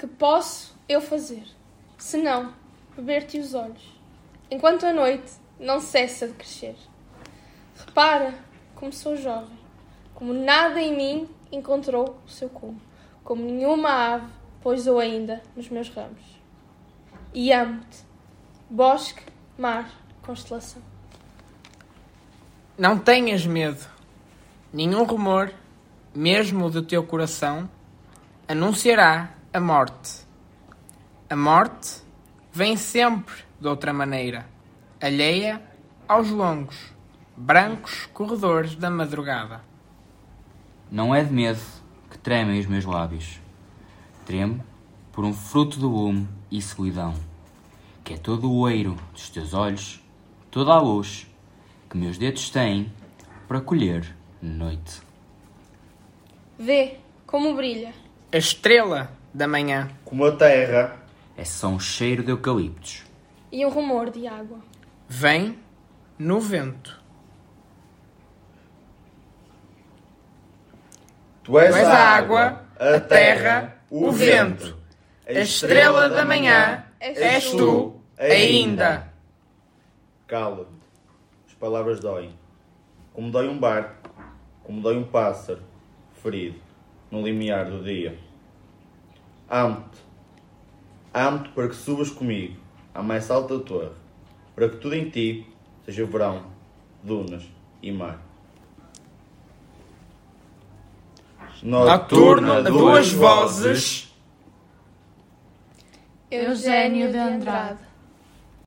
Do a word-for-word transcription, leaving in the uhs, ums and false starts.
que posso eu fazer, senão beber-te os olhos, enquanto a noite não cessa de crescer? Repara como sou jovem, como nada em mim encontrou o seu cume, como nenhuma ave pousou ainda nos meus ramos. E amo-te, bosque, mar, constelação. Não tenhas medo. Nenhum rumor, mesmo do teu coração, anunciará a morte. A morte vem sempre de outra maneira, alheia aos longos, brancos corredores da madrugada. Não é de medo que tremem os meus lábios. Tremo por um fruto do lume e solidão, que é todo o oeiro dos teus olhos, toda a luz que meus dedos têm para colher noite. Vê como brilha a estrela da manhã, como a terra é só um cheiro de eucaliptos e um rumor de água. Vem no vento. Tu és, tu és a água, água, a terra, o vento. A estrela da manhã és tu ainda. Cala-te. As palavras doem. Como dói um barco, como dói um pássaro ferido no limiar do dia. Amo-te. Amo-te para que subas comigo à mais alta torre, para que tudo em ti seja verão, dunas e mar. Noturno a duas vozes. Eugênio de Andrade.